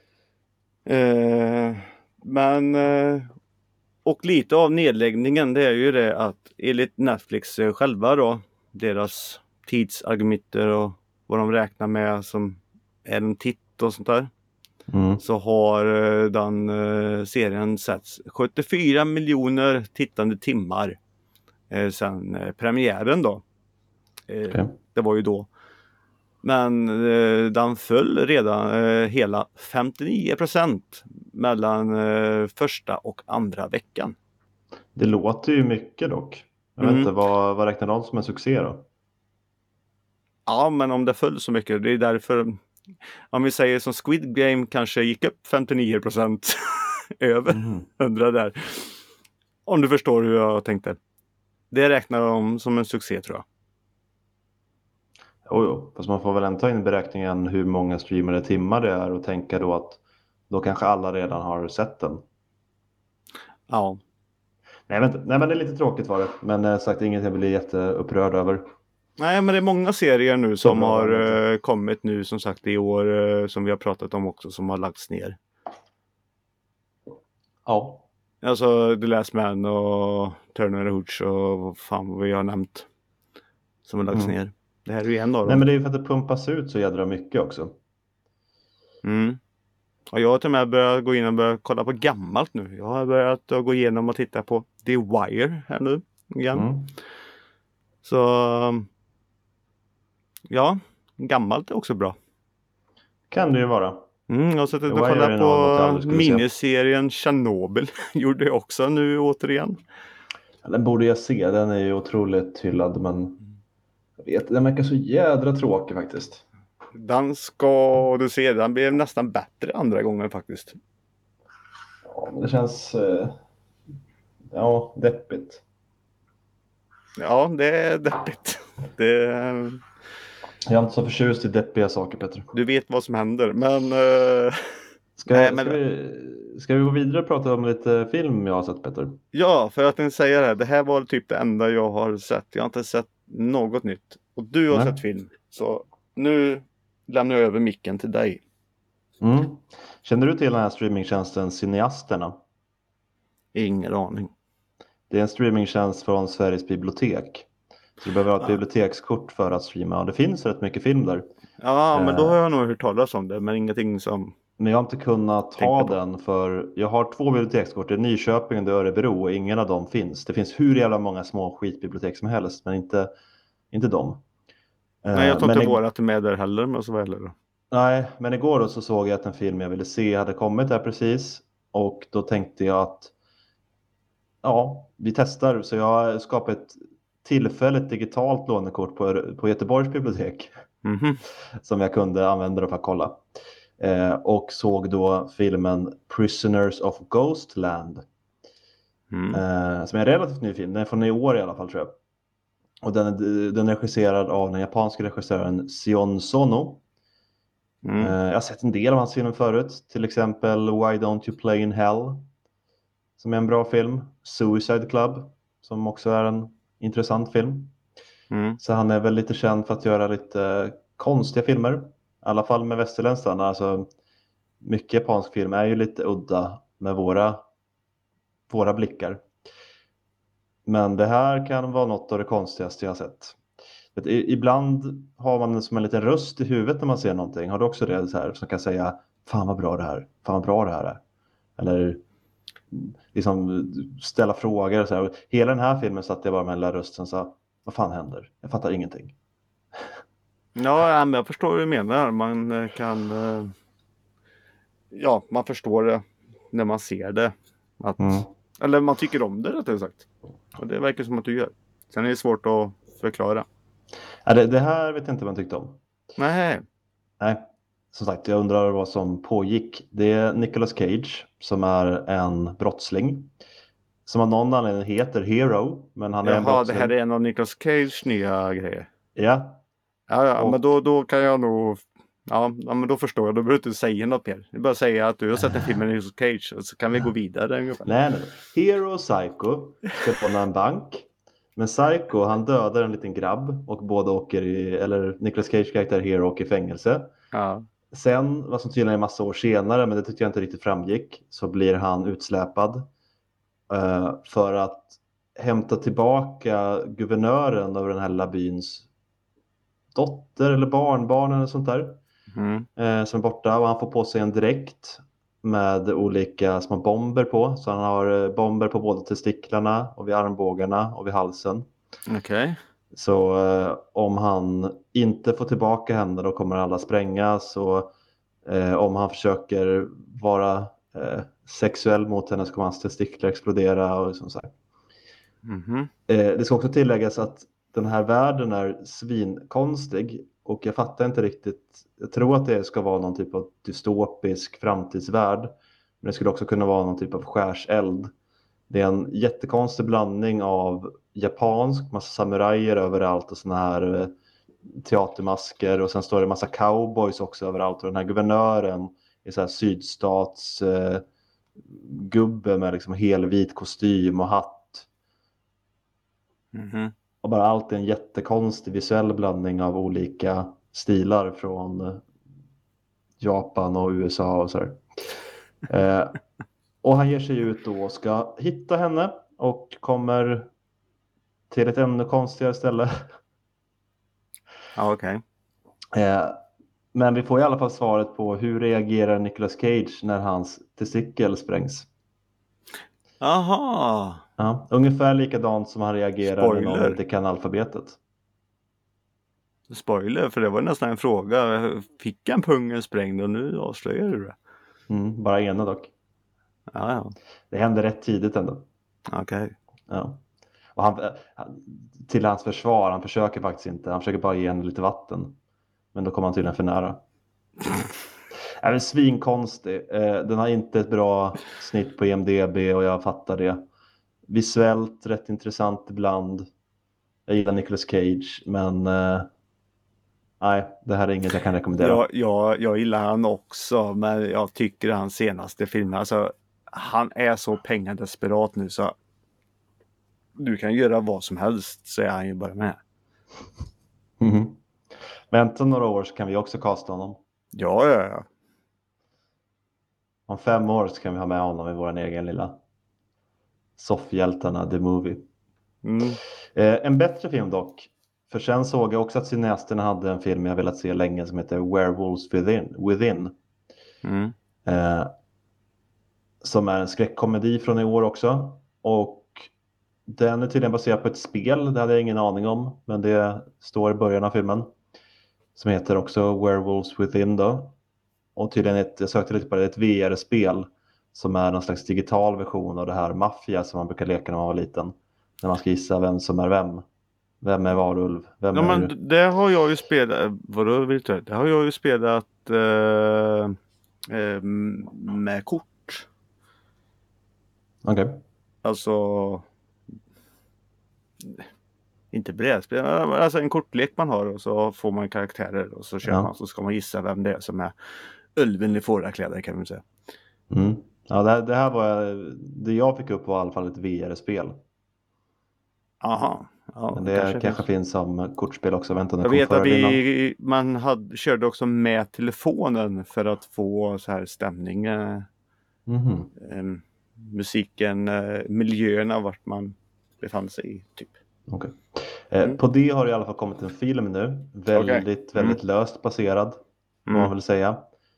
Eh, men eh, och lite av nedläggningen, det är ju det att enligt Netflix eh, själva då, deras tidsargumenter och vad de räknar med som är en titt och sånt där. Mm. Så har uh, den uh, serien setts sjuttiofyra miljoner tittande timmar uh, sedan uh, premiären då. Uh, okay. Det var ju då. Men uh, den föll redan uh, hela femtionio procent mellan uh, första och andra veckan. Det låter ju mycket dock. Jag vet mm. inte, vad, vad räknar de som en succé då? Ja, men om det föll så mycket, det är därför... Om vi säger som Squid Game kanske gick upp femtionio procent över mm. hundra där. Om du förstår hur jag tänkte. Det räknar de som en succé tror jag. Jo, jo. Fast man får väl ändå ta in i beräkningen hur många streamade timmar det är och tänka då att då kanske alla redan har sett den. Ja. Nej, vänta. Nej, men det är lite tråkigt var det. Men eh, sagt inget jag blir jätteupprörd över. Nej, men det är många serier nu som har uh, kommit nu som sagt i år uh, som vi har pratat om också som har lagts ner. Ja. Alltså The Last Man och Turner and Hooch och vad fan vad vi har nämnt. Som har lagts Mm. ner. Det här är ju en av dem. Nej, men det är ju för att det pumpas ut så jädra mycket också. Mm. Och jag har till och med börjat gå in och börja kolla på gammalt nu. Jag har börjat gå igenom och titta på The Wire här nu igen. Mm. Så ja, gammalt är också bra. Kan det ju vara. Mm, jag har suttit och Wire är kollat nog något jag på aldrig skulle se. miniserien Chernobyl. Gjorde jag också nu återigen. Den borde jag se, den är ju otroligt hyllad, men jag vet, den verkar så jädra tråkig faktiskt. Den ska du se, den blev nästan bättre andra gången faktiskt. Ja, men det känns eh, ja, deppigt. Ja, det är deppigt. Det, Jag är inte så förtjust i deppiga saker, Petter. du vet vad som händer, men... Uh, Ska, nej, men... ska, vi, ska vi gå vidare och prata om lite film jag har sett, Petter? Ja, för att tänkte säga det. Det här var typ det enda jag har sett. Jag har inte sett något nytt. Och du har Nej. sett film. Så nu lämnar jag över micken till dig. Mm. Känner du till den här streamingtjänsten Cineasterna? Ingen aning. Det är en streamingtjänst från Sveriges bibliotek. Så du behöver ha ett Ah. bibliotekskort för att streama. Och det finns rätt mycket film där. Ja, men då Eh. har jag nog hört talas om det. Men ingenting som... Men jag har inte kunnat ha den för jag har två bibliotekskort. Det är Nyköping och det är Örebro och ingen av dem finns. Det finns hur jävla många små skitbibliotek som helst, men inte, inte dem. Nej, jag tror men inte i... vårat är med där heller, men så väl då. Nej, men igår då så såg jag att en film jag ville se hade kommit där precis. Och då tänkte jag att ja, vi testar. Så jag har skapat ett tillfälligt digitalt lånekort på, på Göteborgs bibliotek. Mm-hmm. Som jag kunde använda för att kolla. Eh, och såg då filmen Prisoners of Ghostland. Mm. Eh, som är en relativt ny film. Den är från i år i alla fall, tror jag. Och den är, den är regisserad av den japanska regissören Sion Sono. Mm. Eh, jag har sett en del av hans filmer förut. Till exempel Why Don't You Play in Hell. Som är en bra film. Suicide Club. Som också är en intressant film. Mm. Så han är väl lite känd för att göra lite konstiga filmer. I alla fall med västerländskt. Alltså, mycket japansk film är ju lite udda med våra, våra blickar. Men det här kan vara något av det konstigaste jag har sett. Ibland har man som en liten röst i huvudet när man ser någonting. Har du också det så här, som kan säga fan vad bra det här, fan vad bra det här är. Eller liksom ställa frågor. Så här. Hela den här filmen satt jag bara med den där rösten och sa vad fan händer? Jag fattar ingenting. Ja, men jag förstår vad du menar. Man kan... Ja, man förstår det när man ser det. Att, Mm. Eller man tycker om det, rättare sagt. Och det verkar som att du gör. Sen är det svårt att förklara. Ja, det, det här vet jag inte vad jag tyckte om. Nej. Nej, som sagt, jag undrar vad som pågick. Det är Nicolas Cage som är en brottsling. Som av någon anledning heter Hero, men han är en Jaha, brottsling. det här är en av Nicolas Cage nya grejer. Ja. Ja, ja Och... men då, då kan jag nog... Ja, ja, men då förstår jag. Då behöver du inte säga något mer. Du bara säga att du har sett en film med Nicolas Cage. Och så kan vi gå vidare ungefär. Nej, nej. Hero och Psycho ska råna en bank. Men Psycho, han dödar en liten grabb. Och båda åker i... Eller Nicolas Cage karaktär Hero åker i fängelse. Ja. Sen, vad som tydligen är en massa år senare, men det tyckte jag inte riktigt framgick. Så blir han utsläpad. Uh, för att hämta tillbaka guvernören över den här lilla byns dotter eller barnbarn eller sånt där. Mm. Eh, som är borta, och han får på sig en dräkt med olika små bomber på. Så han har eh, bomber på både testiklarna och vid armbågarna och vid halsen. Okej. Okay. Så eh, om han inte får tillbaka henne då kommer alla sprängas. Och eh, om han försöker vara eh, sexuell mot henne så kommer hans testiklar explodera och sånt där. Mm-hmm. Eh, det ska också tilläggas att den här världen är svinkonstig. Och jag fattar inte riktigt. Jag tror att det ska vara någon typ av dystopisk framtidsvärld. Men det skulle också kunna vara någon typ av skärseld. Det är en jättekonstig blandning av japansk, massa samurajer överallt och såna här eh, teatermasker. Och sen står det massa cowboys också överallt. Och den här guvernören är så här sydstats eh, gubbe med liksom helvit kostym och hatt. Mm-hmm. Och bara allt är en jättekonstig visuell blandning av olika stilar från Japan och U S A och så här. eh, Och han ger sig ut då och ska hitta henne och kommer till ett ännu konstigare ställe. Ja, okej. Eh, men vi får i alla fall svaret på hur reagerar Nicolas Cage när hans testikel sprängs. Aha. Ja, ungefär likadant som han reagerar när någon Spoiler. inte kan alfabetet. Spoiler, för det var nästan en fråga. Fick han pungen sprängd och nu avslöjar du det? Mm, bara ena dock. Ja, ja. Det hände rätt tidigt ändå. Okej. Okay. Ja. Och han, till hans försvar, han försöker faktiskt inte. Han försöker bara ge henne lite vatten. Men då kommer han tydligen för nära. Även svinkonstig. Den har inte ett bra snitt på I M D B och jag fattar det. Visuellt rätt intressant ibland. Jag gillar Nicolas Cage, men eh, nej, det här är inget jag kan rekommendera. Ja, ja, jag gillar han också, men jag tycker hans senaste film, alltså han är så pengadesperat nu så du kan göra vad som helst, så är han ju bara med. Mm-hmm. Vänta några år så kan vi också casta honom. Ja, ja, ja. Om fem år så kan vi ha med honom i vår egen lilla soffhjältarna The Movie. Mm. Eh, en bättre film dock. För sen såg jag också att cineasterna hade en film jag velat se länge som heter Werewolves Within. Within. Mm. Eh, som är en skräckkomedi från i år också. Och den är tydligen baserad på ett spel. Det hade jag ingen aning om. Men det står i början av filmen. Som heter också Werewolves Within då. Och tydligen ett, jag sökte lite på det, ett V R-spel. Som är någon slags digital version av det här Mafia som man brukar leka när man var liten. När man ska gissa vem som är vem. Vem är varulv? Vem Ja, är... men det har jag ju spelat. Vadå virtuellt? Det har jag ju spelat eh, eh, med kort. Okej. Okay. Alltså inte brädspel, alltså en kortlek man har och så får man karaktärer och så kör ja. man, så ska man gissa vem det är som är ulven i fårakläder, kan man säga. Mm. Ja, det, det här var det jag fick upp var i alla fall ett V R-spel. Aha. Ja, men det kanske, kanske finns. finns som kortspel också. Vänta, jag vet att vi, man hade, körde också med telefonen för att få så här stämning. Eh, mm-hmm. eh, musiken, eh, miljöerna vart man befann sig i typ. Okay. Eh, mm. På det har det i alla fall kommit en film nu. Väldigt, okay. mm. väldigt löst baserad. Får mm. man väl säga.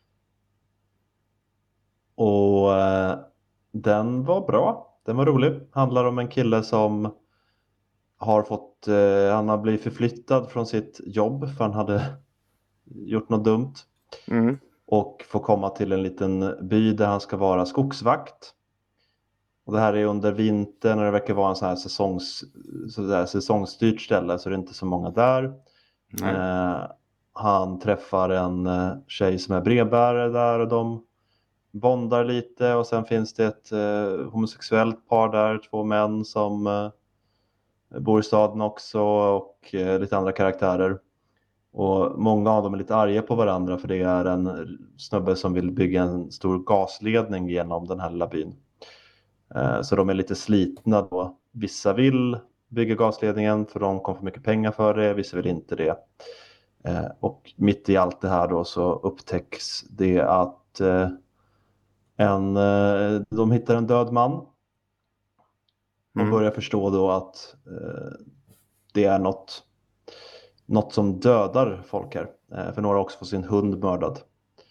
Och eh, den var bra. Den var rolig. Handlar om en kille som har fått, eh, han har blivit förflyttad från sitt jobb för han hade gjort något dumt. Mm. Och får komma till en liten by där han ska vara skogsvakt. Och det här är under vintern och det verkar vara en sån här säsongs, så där, säsongsstyrt ställe så det är inte så många där. Mm. Eh, han träffar en eh, tjej som är brevbärare där och de bondar lite. Och sen finns det ett eh, homosexuellt par där, två män som eh, bor i staden också och eh, lite andra karaktärer. Och många av dem är lite arga på varandra för det är en snubbe som vill bygga en stor gasledning genom den här lilla byn. Så de är lite slitna då. Vissa vill bygga gasledningen för de kommer få mycket pengar för det. Vissa vill inte det. Och mitt i allt det här då så upptäcks det att en, de hittar en död man. Och mm. börjar förstå då att det är något, något som dödar folk här. För några också får sin hund mördad.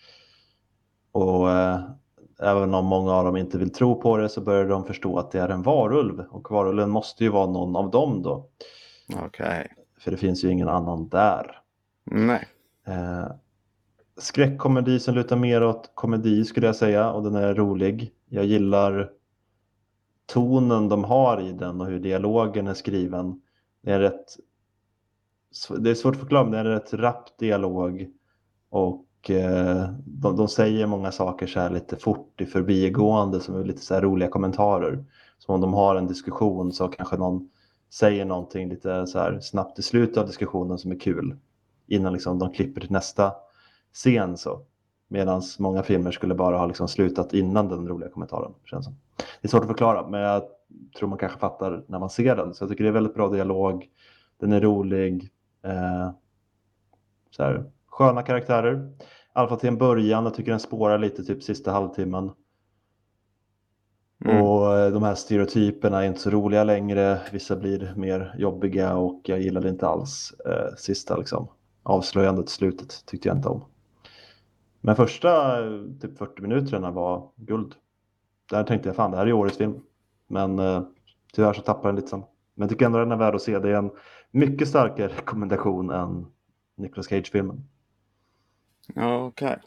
Och även om många av dem inte vill tro på det så börjar de förstå att det är en varulv. Och varulven måste ju vara någon av dem då. Okej. Okay. För det finns ju ingen annan där. Nej. Eh, skräckkomedi som lutar mer åt komedi skulle jag säga. Och den är rolig. Jag gillar tonen de har i den och hur dialogen är skriven. Det är rätt... Det är svårt att förklara men det är en rätt rapp dialog. Och De, de säger många saker så här lite fort i förbigående som är lite så här roliga kommentarer. Som om de har en diskussion så kanske någon säger någonting lite så här snabbt i slutet av diskussionen som är kul. Innan liksom de klipper till nästa scen så. Medan många filmer skulle bara ha liksom slutat innan den roliga kommentaren. Känns som. Det är svårt att förklara men jag tror man kanske fattar när man ser den. Så jag tycker det är väldigt bra dialog. Den är rolig. Eh, så här. Sköna karaktärer. I alla fall till en början. Jag tycker den spårar lite typ sista halvtimmen. Mm. Och de här stereotyperna är inte så roliga längre. Vissa blir mer jobbiga och jag gillade inte alls eh, sista liksom. Avslöjandet, slutet tyckte jag inte om. Men första typ fyrtio minuterna var guld. Där tänkte jag fan det här är årets film. Men eh, tyvärr så tappar den lite sen. Men jag tycker ändå den är värd att se. Det är en mycket starkare rekommendation än Nicolas Cage-filmen. Ja, okej. Okay.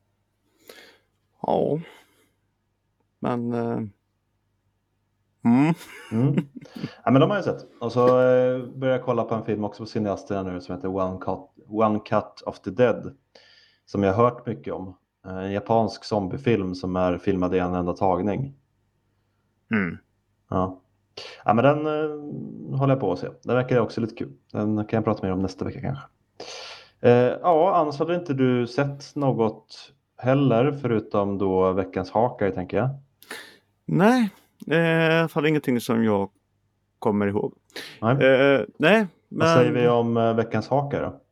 Ja. Men... Uh... Mm. mm. Ja, men de har jag sett. Och så eh, började jag kolla på en film också på cineasterna nu som heter One Cut, One Cut of the Dead. Som jag har hört mycket om. En japansk zombiefilm som är filmad i en enda tagning. Mm. Ja. Ja, men den eh, håller jag på att se. Den verkar också lite kul. Den kan jag prata mer om nästa vecka kanske. Eh, ja, annars hade inte du sett något heller förutom då veckans Hawkeye, tänker jag. Nej, eh, fall ingenting som jag kommer ihåg. Nej, eh, nej men... Vad säger vi om eh, veckans Hawkeye då?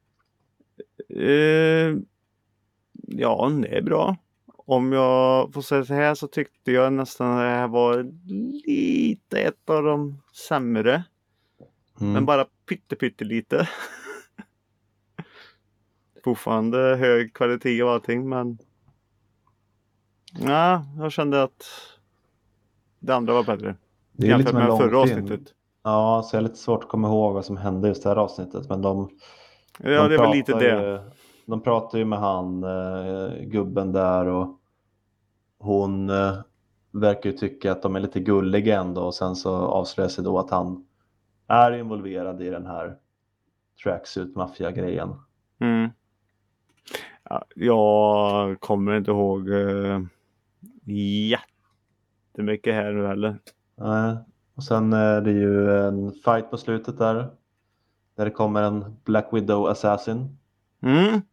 Eh, ja, det är bra. Om jag får säga så här så tyckte jag nästan att det här var lite ett av de sämre. Mm. Men bara pytte pytte lite. Fortfarande hög kvalitet och allting, men ja, jag kände att det andra var bättre. Det är jämfört lite med förra film. avsnittet. Ja, så jag är lite svårt att komma ihåg vad som hände just det här avsnittet, men de Ja, de det är väl lite ju, det. De pratar ju med han eh, gubben där och hon eh, verkar ju tycka att de är lite gulliga ändå, och sen så avslöjar sig då att han är involverad i den här tracksuit maffia-grejen. Mm. Ja, jag kommer inte ihåg uh, jättemycket här nu heller. Nej. Och sen är det ju en fight på slutet där. Där det kommer en Black Widow assassin. Mm.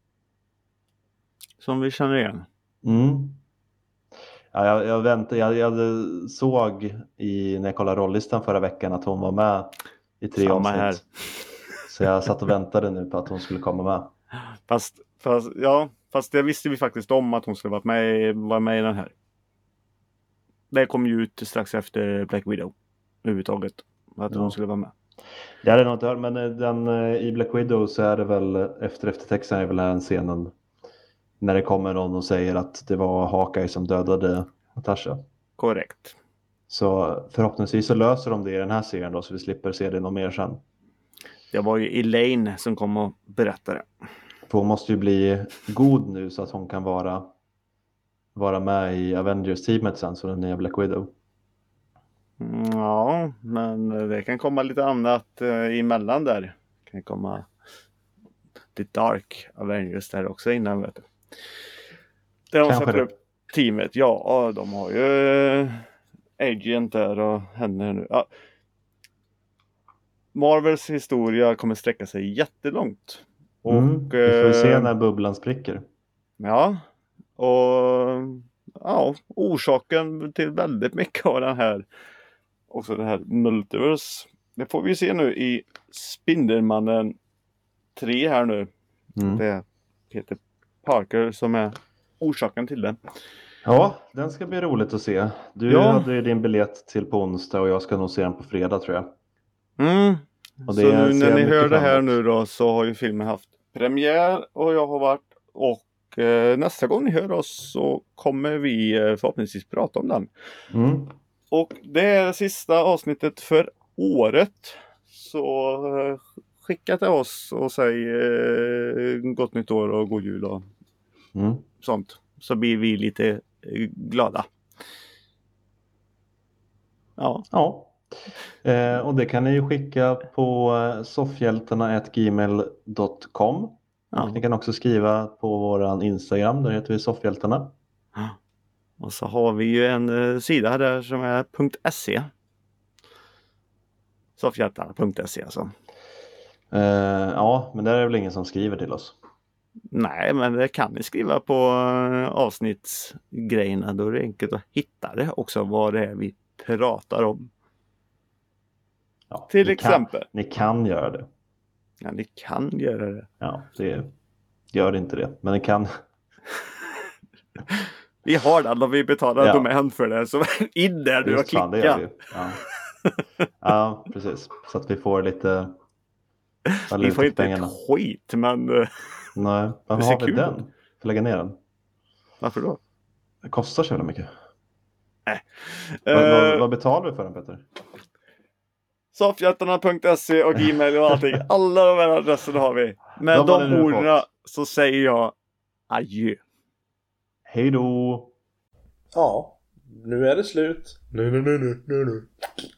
Som vi känner igen. Mm. Ja, jag, jag, väntade, jag, jag såg i, när jag kollade rollistan förra veckan att hon var med i tre Samma avsnitt. här. Så jag satt och väntade nu på att hon skulle komma med. Fast, fast, ja, fast det visste vi faktiskt om att hon skulle vara med, vara med i den här. Det kom ju ut strax efter Black Widow överhuvudtaget. Att ja. hon skulle vara med. Det hade jag nog inte hört, men den, i Black Widow så är det väl efter eftertexten är väl den scenen när det kommer någon och säger att det var Hawkeye som dödade Natasha. Korrekt. Så förhoppningsvis så löser de det i den här serien då, så vi slipper se det något mer sen. Det var ju Elaine som kom och berättade. För hon måste ju bli god nu så att hon kan vara, vara med i Avengers-teamet sen, så den nya Black Widow. Ja, men det kan komma lite annat uh, emellan där. Det kan komma The Dark Avengers där också innan, vet du. Där de sätter upp teamet. Ja, de har ju uh, Agent där och henne nu. Ja. Marvels historia kommer sträcka sig jättelångt. Och, mm, vi får se när bubblan spricker. Ja, och ja, orsaken till väldigt mycket av den här, också det här multiverse, det får vi se nu i Spindelmannen tre här nu. Mm. Det är Peter Parker som är orsaken till det. Ja, den ska bli roligt att se. Du ja. hade ju din biljett till på onsdag och jag ska nog se den på fredag, tror jag. Mm. Och det så nu när ni hör det här framåt. Nu då, så har ju filmen haft premiär och jag har varit, och eh, nästa gång ni hör oss så kommer vi eh, förhoppningsvis prata om den. Mm. Och det är det sista avsnittet för året, så eh, skicka till oss och säg eh, gott nytt år och god jul och mm. sånt, så blir vi lite eh, glada. Ja. Ja. Eh, och det kan ni ju skicka på soffhjältarna at gmail dot com. Ja. Ni kan också skriva på våran Instagram, där heter vi Soffhjältarna. Ja. Och så har vi ju en uh, sida där som är .se. Soffhjältarna punkt se alltså. Eh, ja, men där är väl ingen som skriver till oss. Nej, men det kan ni skriva på uh, avsnittsgrejerna. Då är det enkelt att hitta det också, vad det är vi pratar om. Ja, till ni exempel. Kan, ni kan göra det. Ja, ni kan göra det. Ja, det gör inte det. Men ni kan. Vi har den och vi betalar Ja. domän för det. Så in där du och Just fan, det gör vi. klicka. Ja. Ja, precis. Så att vi får lite... Vi får inte pengarna. ett skit, men... eh, Nej, varför ser har vi kul den? ut. För lägga ner den. Varför då? Det kostar så jävla mycket. Nej. Vad, vad, Eh, vad betalar vi för den, Peter? Soffhjältarna punkt se och Gmail och allting. Alla de här adresserna har vi. Med De har ni de nu orden fått. så säger jag adjö. Hej då! Ja, nu är det slut. Nu, nu, nu, nu, nu, nu.